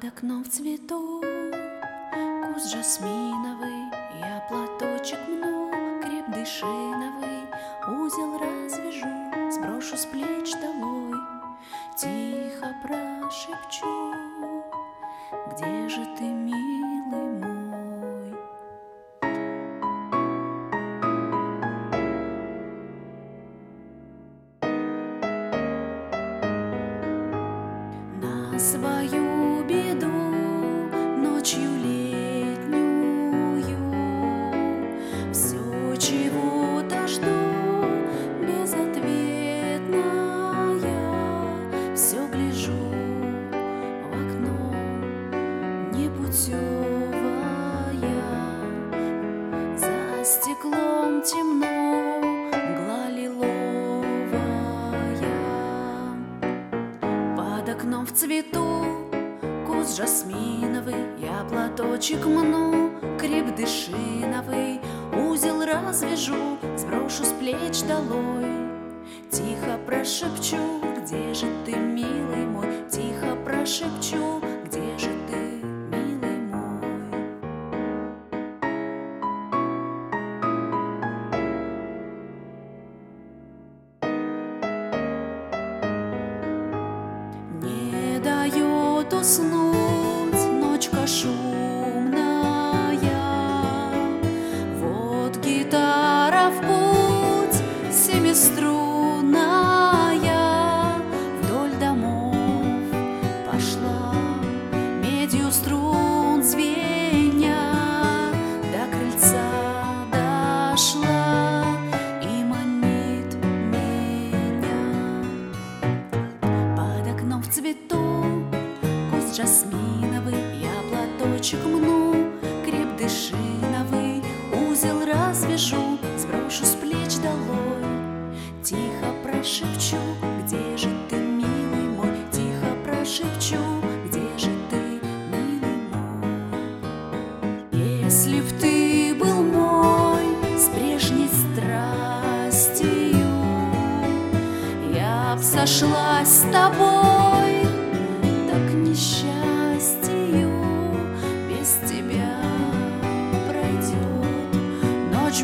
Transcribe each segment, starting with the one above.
Под окном в цвету куст жасминовый, я платочек мну, креп дышиновый, узел развяжу, сброшу с плеч долой, тихо прошепчу: где же ты, милый мой? На свою беду ночью летнюю все чего-то жду, безответная, все гляжу в окно, непутевая, за стеклом темно, мгла лиловая. Под окном в цвету куст жасминовый, я платочек мну, креп дышиновый, узел развяжу, сброшу с плеч долой, тихо прошепчу: где же ты, милый мой? Тихо прошепчу: где же ты, милый мой? Не дает уснуть ночка шумная, вот гитара в путь семиструнная вдоль домов пошла, медью струн звеня до крыльца дошла и манит меня. Под окном в цвету куст жасминовый, я платочек мну, креп дышиновый, узел развяжу, сброшу с плеч долой, тихо прошепчу: где же ты, милый мой? Тихо прошепчу: где же ты, милый мой? Если б ты был мой с прежней страстью, я б сошлась с тобой, так к несчастью без тебя пройдет ночь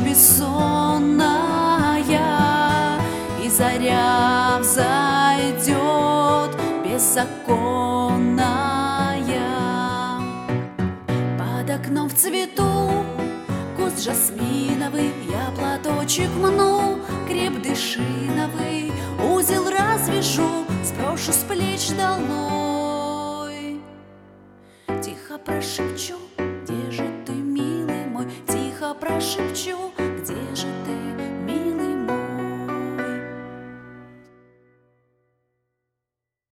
бессонная, и заря взойдет беззаконная. Под окном в цвету куст жасминовый, я платочек мну, креп дышиновый, узел развяжу, сброшу с плеч долой, тихо прошепчу: